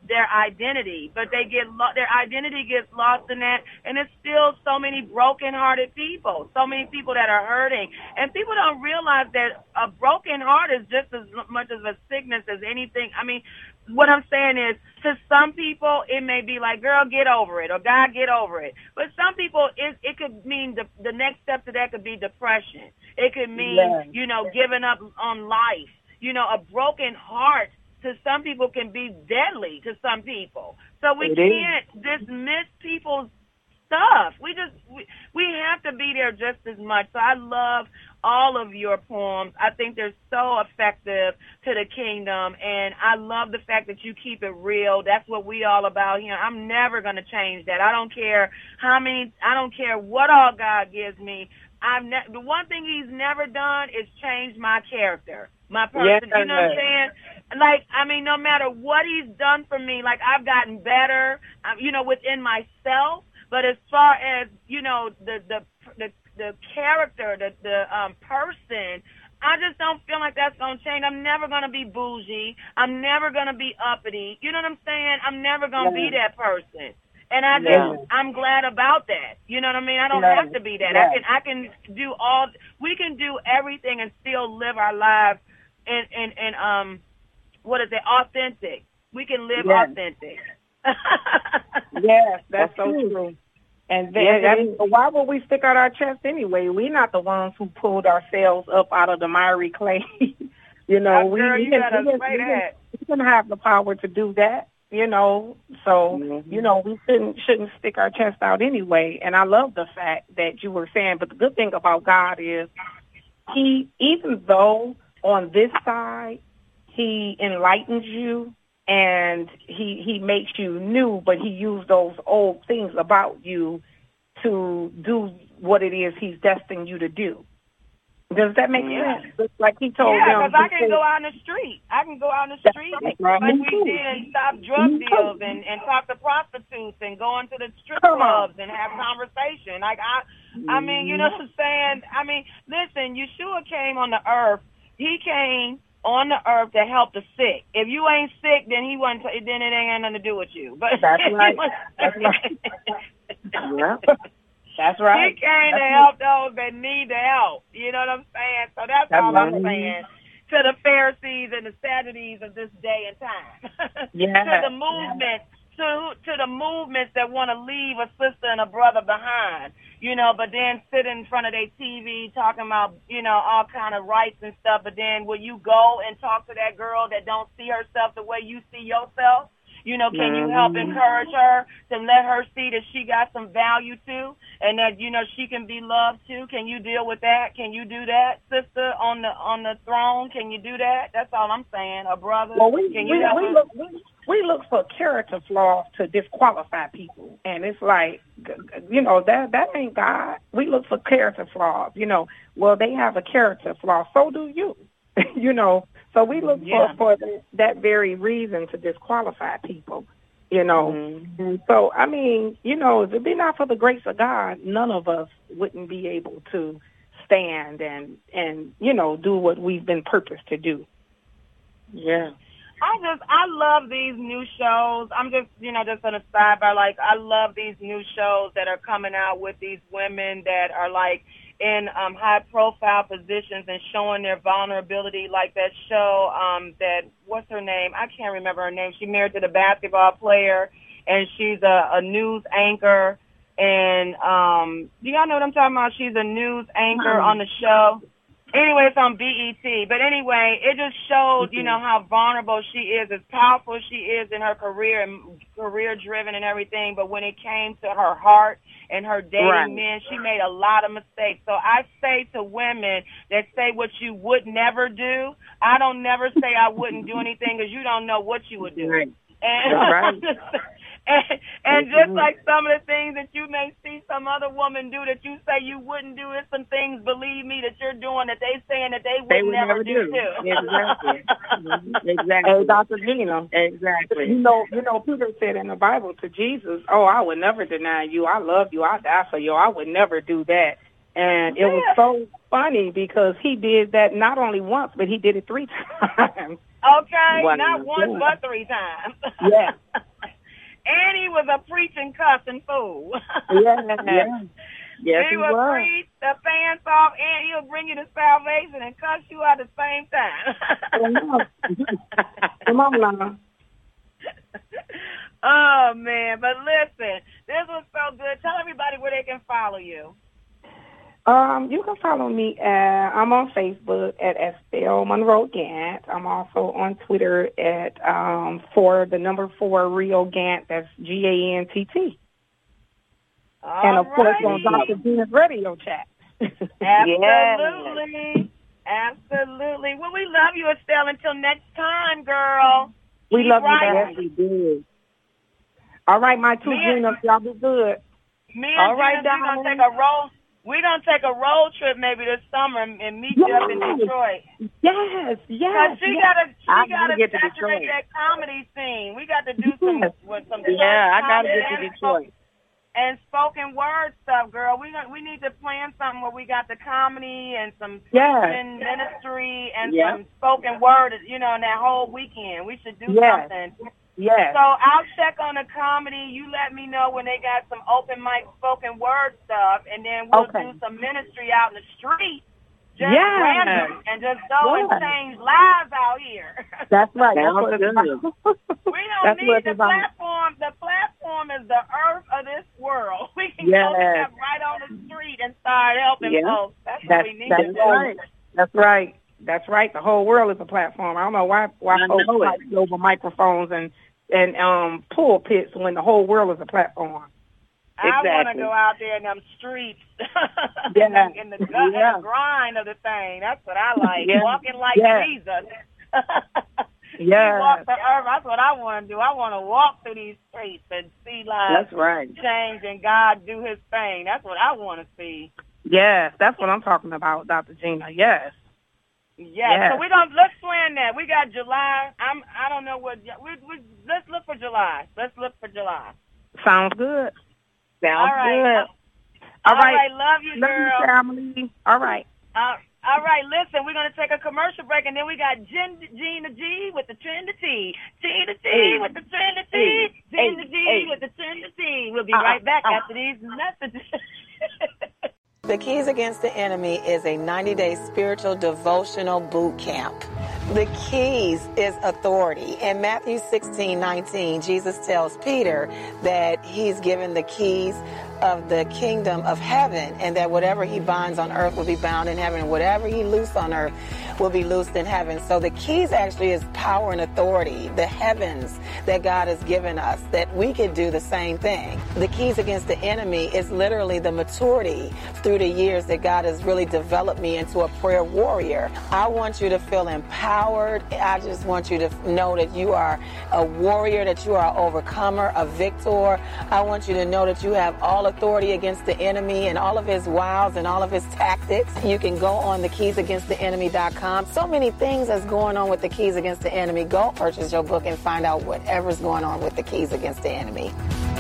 their identity, but they get their identity gets lost in that, and it's still so many broken-hearted people, so many people that are hurting, and people don't realize that a broken heart is just as much of a sickness as anything. I mean, what I'm saying is, to some people, it may be like, girl, get over it, or God, get over it. But some people, it could mean the next step to that could be depression. It could mean, giving up on life. A broken heart to some people can be deadly to some people. So we can't dismiss people's stuff. We have to be there just as much. So I love all of your poems. I think they're so effective to the kingdom, and I love the fact that you keep it real. That's what we all about here. I'm never going to change that. I don't care what all God gives me. The one thing he's never done is change my character, my person. Yes, you know what I'm saying? Like, I mean, no matter what he's done for me, like, I've gotten better, within myself. But as far as, the character, the person, I just don't feel like that's going to change. I'm never going to be bougie. I'm never going to be uppity. You know what I'm saying? I'm never going to be that person. And I'm glad about that. You know what I mean? I don't have to be that. I can do we can do everything and still live our lives in authentic. We can live authentic. Yes, that's so true. And then, why would we stick out our chest anyway? We're not the ones who pulled ourselves up out of the miry clay. we can have the power to do that. So, we shouldn't stick our chest out anyway. And I love the fact that you were saying, but the good thing about God is even though on this side, he enlightens you and he makes you new, but he used those old things about you to do what it is he's destined you to do. Does that make sense? Just like he told them. Yeah, because I can go out in the street. Like we did, and stop drug deals and talk to prostitutes and go into the strip clubs and have conversation. Like I mean, you know what I'm saying? I mean, listen, Yeshua came on the earth. He came on the earth to help the sick. If you ain't sick, then he wasn't. Then it ain't got nothing to do with you. But that's right. That's right. Yeah. That's right. He came to help those that need the help. You know what I'm saying? So that's all I'm saying to the Pharisees and the Sadducees of this day and time. To the movement, to the movements that want to leave a sister and a brother behind, but then sit in front of their TV talking about, all kind of rights and stuff. But then will you go and talk to that girl that don't see herself the way you see yourself? Can you help encourage her to let her see that she got some value too, and that she can be loved too? Can you deal with that? Can you do that, sister on the throne? Can you do that? That's all I'm saying. A brother. Well, we look for character flaws to disqualify people, and it's like that ain't God. We look for character flaws. Well, they have a character flaw, so do you. So we look for that very reason to disqualify people, And so, I mean, if it be not for the grace of God, none of us wouldn't be able to stand and do what we've been purposed to do. Yeah. I love these new shows. I'm just, just on a sidebar, like, I love these new shows that are coming out with these women that are, like, in high-profile positions and showing their vulnerability, like that show what's her name? I can't remember her name. She married to the basketball player, and she's a news anchor. And do y'all know what I'm talking about? She's a news anchor on the show. Anyway, it's on BET. But anyway, it just showed, how vulnerable she is, as powerful she is in her career and career-driven and everything. But when it came to her heart and her dating men, she made a lot of mistakes. So I say to women that say what you would never do, I don't never say I wouldn't do anything, because you don't know what you would do. Right. And just like some of the things that you may see some other woman do that you say you wouldn't do, it's some things, believe me, that you're doing that they saying that they would never do too. Exactly. Hey, Dr. Gina. Exactly. Peter said in the Bible to Jesus, I would never deny you. I love you. I die for you. I would never do that. And it was so funny because he did that not only once, but he did it 3 times. Okay, not once, but 3 times. Yeah. And he was a preaching, cussing fool. Yes, he would preach the pants off, and he'll bring you to salvation and cuss you at the same time. Come on, Lana. Oh, man. But listen, this was so good. Tell everybody where they can follow you. You can follow me. I'm on Facebook at Estelle Monroe Gant. I'm also on Twitter at 4 Rio Gant. That's GANTT. And of course on Dr. Gina's radio chat. Absolutely. Absolutely. Well, we love you, Estelle. Until next time, girl. We love you, Yes, we do. All right, my two Ginas, y'all be good. Me and Gina, we're going to take a road trip maybe this summer and meet you up in Detroit. Yes. Because she got to get to saturate Detroit. that comedy scene. We got to do some I got to get to Detroit. And spoken word stuff, girl. We need to plan something where we got the comedy and some Christian ministry and some spoken word, in that whole weekend. We should do something. Yes. So I'll check on the comedy. You let me know when they got some open mic spoken word stuff, and then we'll do some ministry out in the street. Just random and just go and change lives out here. That's right. We don't need the platform. The platform is the earth of this world. We can go step right on the street and start helping folks. That's what we need to do. That's right. That's right. The whole world is a platform. I don't know why folks fight over microphones and pulpits when the whole world is a platform. I want to go out there in them streets, in the gut and the grind of the thing. That's what I like. Walking like Jesus. Walk the earth. That's what I want to do. I want to walk through these streets and see lives change and God do His thing. That's what I want to see. Yes, that's what I'm talking about, Dr. Gina. Yes. Yeah, so let's plan that. We got July. I don't know what. Let's look for July. Sounds good. All right. Love you, girl. Love you, family. All right. All right, listen, we're going to take a commercial break, and then we got Gina G with the Trinity. Gina G with the Trinity. Gina G with the Trinity. We'll be right back after these messages. The Keys Against the Enemy is a 90-day spiritual devotional boot camp. The keys is authority. In Matthew 16:19, Jesus tells Peter that he's given the keys of the kingdom of heaven, and that whatever he binds on earth will be bound in heaven, and whatever he loose on earth will be loosed in heaven. So the keys actually is power and authority, the heavens that God has given us, that we could do the same thing. The keys against the enemy is literally the maturity through the years that God has really developed me into a prayer warrior. I want you to feel empowered. I just want you to know that you are a warrior, that you are an overcomer, a victor. I want you to know that you have all authority against the enemy and all of his wiles and all of his tactics. You can go on thekeysagainsttheenemy.com. So many things that's going on with the Keys Against the Enemy. Go purchase your book and find out whatever's going on with the Keys Against the Enemy.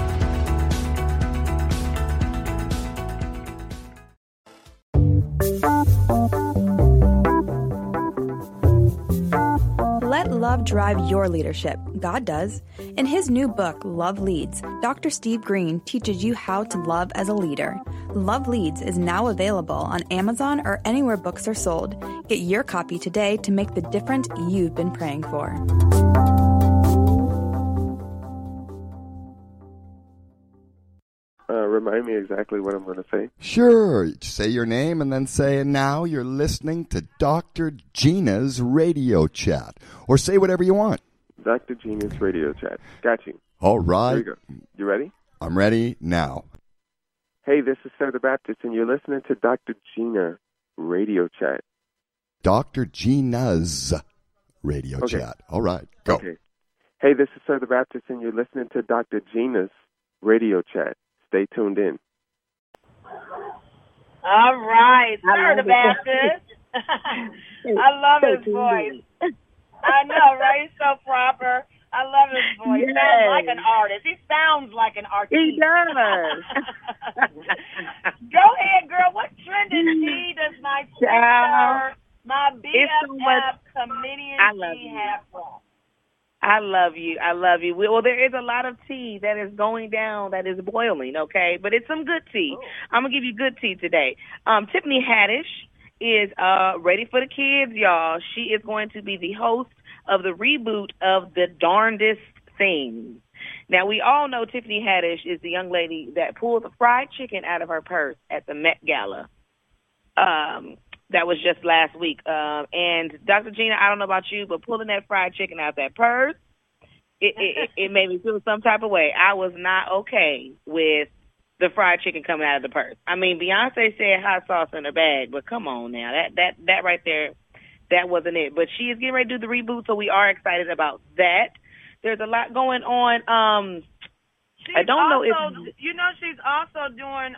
Let love drive your leadership. God does. In his new book, Love Leads, Dr. Steve Green teaches you how to love as a leader. Love Leads is now available on Amazon or anywhere books are sold. Get your copy today to make the difference you've been praying for. Remind me exactly what I'm going to say. Sure. Say your name and then say, and now you're listening to Dr. Gina's radio chat. Or say whatever you want. Dr. Gina's radio chat. Got you. All right. Here you go. You ready? I'm ready now. Hey, this is Sir the Baptist, and you're listening to Dr. Gina radio chat. Dr. Gina's radio chat. All right. Go. Okay. Hey, this is Sir the Baptist, and you're listening to Dr. Gina's radio chat. Stay tuned in. All right, Sir the Baptist. I love his voice. I know, right? He's so proper. I love his voice. He sounds like an artist. He sounds like an artist. He does. Go ahead, girl. What trending G does my sister, my BFF comedian G have from? I love you. I love you. Well, there is a lot of tea that is going down, that is boiling, okay? But it's some good tea. Oh. I'm going to give you good tea today. Tiffany Haddish is ready for the kids, y'all. She is going to be the host of the reboot of The Darndest Things. Now, we all know Tiffany Haddish is the young lady that pulled the fried chicken out of her purse at the Met Gala. That was just last week. And Dr. Gina, I don't know about you, but pulling that fried chicken out that purse, it made me feel some type of way. I was not okay with the fried chicken coming out of the purse. I mean, Beyonce said hot sauce in her bag, but come on now. That right there, that wasn't it. But she is getting ready to do the reboot, so we are excited about that. There's a lot going on. I don't know if she's also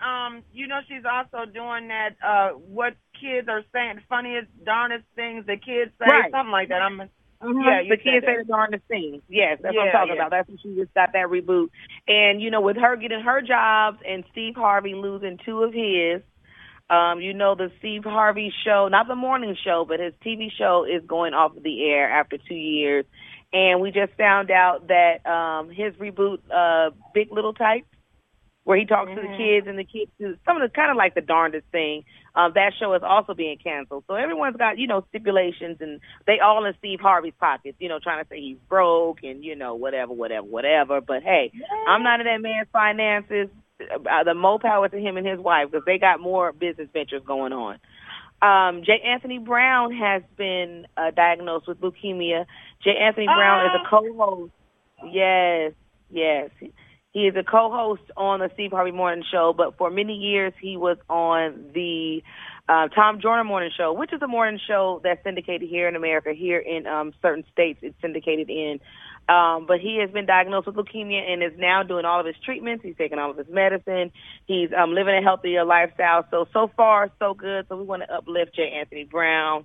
doing that. What kids are saying, funniest, darndest things the kids say, right. Something like that. Yeah, the kids say the darndest things. Yes, that's what I'm talking about. That's when she just got that reboot. And with her getting her jobs and Steve Harvey losing two of his, the Steve Harvey show, not the morning show, but his TV show is going off of the air after 2 years. And we just found out that his reboot, Big Little Types, where he talks to the kids and the kids do some of the kind of like The Darndest Thing, that show is also being canceled. So everyone's got, stipulations, and they all in Steve Harvey's pockets, trying to say he's broke and, whatever. But, hey, I'm not in that man's finances. The more power to him and his wife, because they got more business ventures going on. J. Anthony Brown has been diagnosed with leukemia. J. Anthony Brown is a co-host. Yes. He is a co-host on the Steve Harvey Morning Show, but for many years he was on the Tom Joyner Morning Show, which is a morning show that's syndicated here in America. Here in certain states it's syndicated in. But he has been diagnosed with leukemia and is now doing all of his treatments. He's taking all of his medicine. He's living a healthier lifestyle. So far, so good. So we want to uplift J. Anthony Brown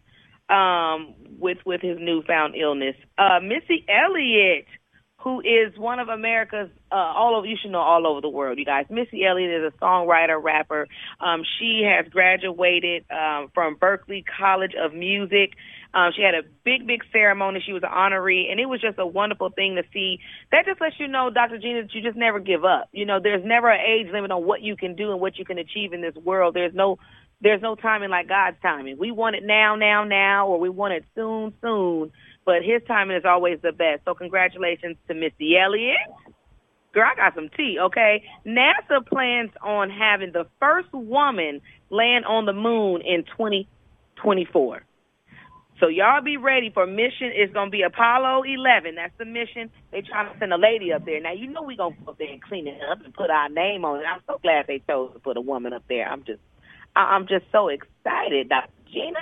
with his newfound illness. Missy Elliott, who is one of America's all over the world, you guys. Missy Elliott is a songwriter, rapper. She has graduated from Berklee College of Music. She had a big ceremony. She was an honoree, and it was just a wonderful thing to see. That just lets you know, Dr. Gina, that you just never give up. There's never an age limit on what you can do and what you can achieve in this world. There's no timing like God's timing. We want it now, or we want it soon. But his timing is always the best. So congratulations to Missy Elliott. Girl, I got some tea, okay? NASA plans on having the first woman land on the moon in 2024. So y'all be ready for mission. It's going to be Apollo 11. That's the mission. They trying to send a lady up there. Now, we going to go up there and clean it up and put our name on it. I'm so glad they chose to put a woman up there. I'm just so excited, Dr. Gina.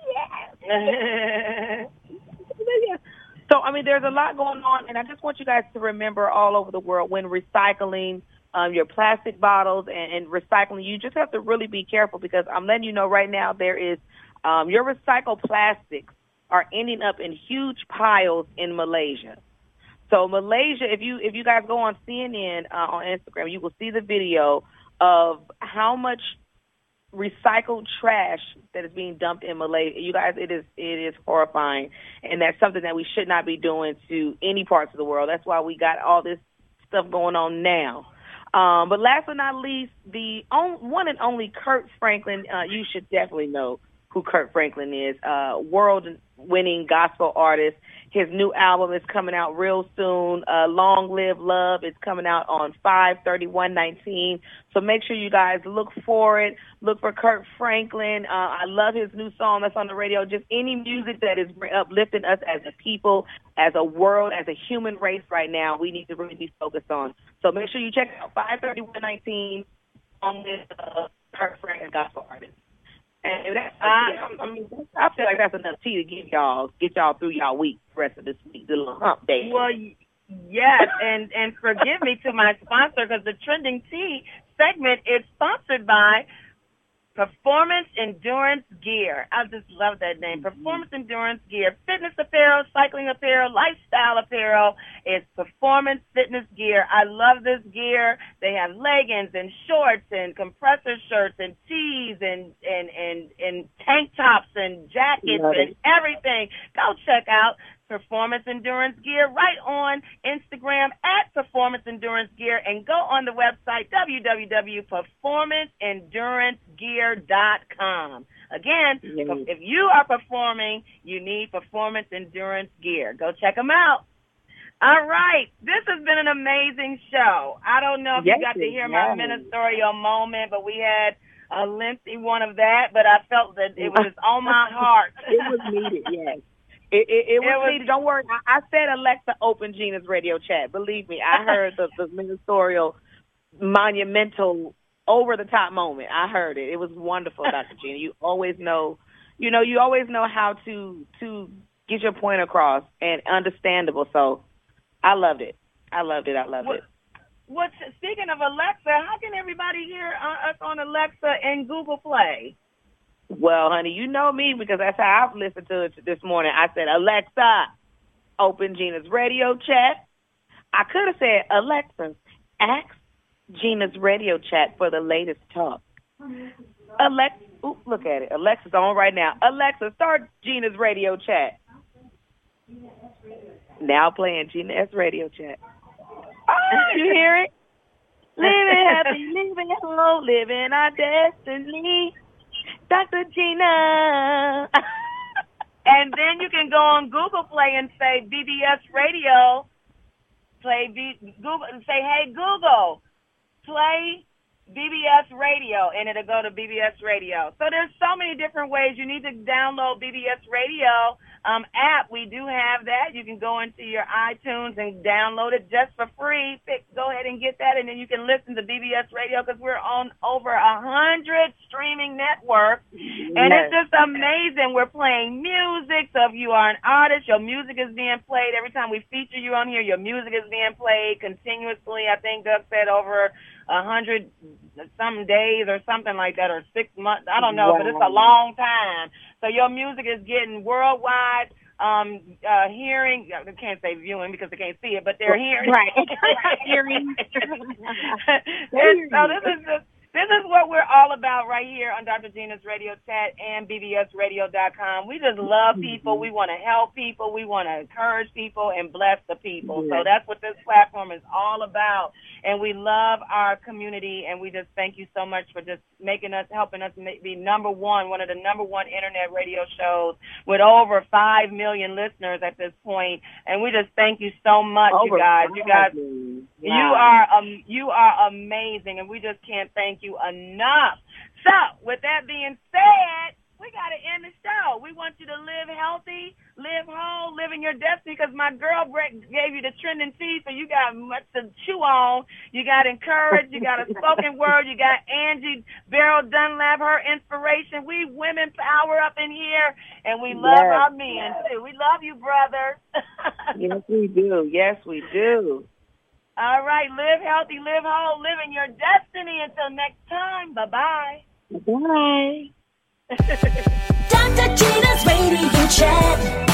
Yes. So, there's a lot going on, and I just want you guys to remember all over the world when recycling your plastic bottles and recycling, you just have to really be careful, because I'm letting you know right now there is your recycled plastics are ending up in huge piles in Malaysia. So Malaysia, if you guys go on CNN on Instagram, you will see the video of how much recycled trash that is being dumped in Malaysia. You guys, it is horrifying, and that's something that we should not be doing to any parts of the world. That's why we got all this stuff going on now. But last but not least, the one and only Kirk Franklin. You should definitely know who Kirk Franklin is. World-winning gospel artist. His new album is coming out real soon. Long Live Love is coming out on 5/31/19. So make sure you guys look for it. Look for Kirk Franklin. I love his new song that's on the radio. Just any music that is uplifting us as a people, as a world, as a human race right now, we need to really be focused on. So make sure you check out 5/31/19 on this Kirk Franklin gospel artist. And that's, I feel like that's enough tea to get y'all through y'all week, the rest of this week, the little hump day. Well, yes, and forgive me to my sponsor, because the Trending Tea segment is sponsored by Performance Endurance Gear. I just love that name. Performance Endurance Gear. Fitness apparel, cycling apparel, lifestyle apparel is Performance Fitness Gear. I love this gear. They have leggings and shorts and compressor shirts and tees and tank tops and jackets and everything. Go check out Performance Endurance Gear, right on Instagram at Performance Endurance Gear, and go on the website www.performanceendurance.gear.com. Again, if you are performing, you need Performance Endurance Gear. Go check them out. All right. This has been an amazing show. I don't know if you got to hear my ministerial moment, but we had a lengthy one of that, but I felt that it was on my heart. It was needed, yes. It was needed. Don't worry. I said, Alexa, open Gina's radio chat. Believe me, I heard the ministerial, monumental, over-the-top moment. I heard it. It was wonderful, Dr. Gina. You always know how to get your point across and understandable. So I loved it. Speaking of Alexa, how can everybody hear us on Alexa and Google Play? Well, honey, you know me because that's how I've listened to it this morning. I said, Alexa, open Gina's radio chat. I could have said, Alexa, ask Gina's radio chat for the latest talk. Alexa, look at it. Alexa's on right now. Alexa, start Gina's radio chat. Now playing Gina's radio chat. Oh, you hear it? Living happy, living slow, living our destiny. Dr. Gina. And then you can go on Google Play and say BBS Radio. Google and say, hey, Google, play BBS Radio, and it'll go to BBS Radio. So there's so many different ways. You need to download BBS Radio app. We do have that. You can go into your iTunes and download it just for free. Go ahead and get that, and then you can listen to BBS Radio because we're on over 100 streaming networks, and it's just amazing. We're playing music, so if you are an artist, your music is being played. Every time we feature you on here, your music is being played continuously. I think Doug said over 100 some days or something like that, or 6 months. I don't know, but it's a long time. So your music is getting worldwide hearing. I can't say viewing because they can't see it, but they're hearing. Right. Hearing. So this is what we're all about right here on Dr. Gina's Radio Chat and BBSRadio.com. We just love people. We want to help people. We want to encourage people and bless the people. So that's what this platform is all about. And we love our community, and we just thank you so much for just helping us be one of the number one internet radio shows with over 5 million listeners at this point. And we just thank you so much, you guys. You are amazing, and we just can't thank you enough. So, with that being said, we got to end the show. We want you to live healthy, live whole, live in your destiny, because my girl gave you the trending tea, so you got much to chew on. You got encouraged. You got a spoken word. You got Angie Barrow Dunlap, her inspiration. We women power up in here, and we love our men, too. We love you, brother. Yes, we do. Yes, we do. All right, live healthy, live whole, live in your destiny. Until next time, bye-bye. Bye. Dr. Gina's Radio Chat.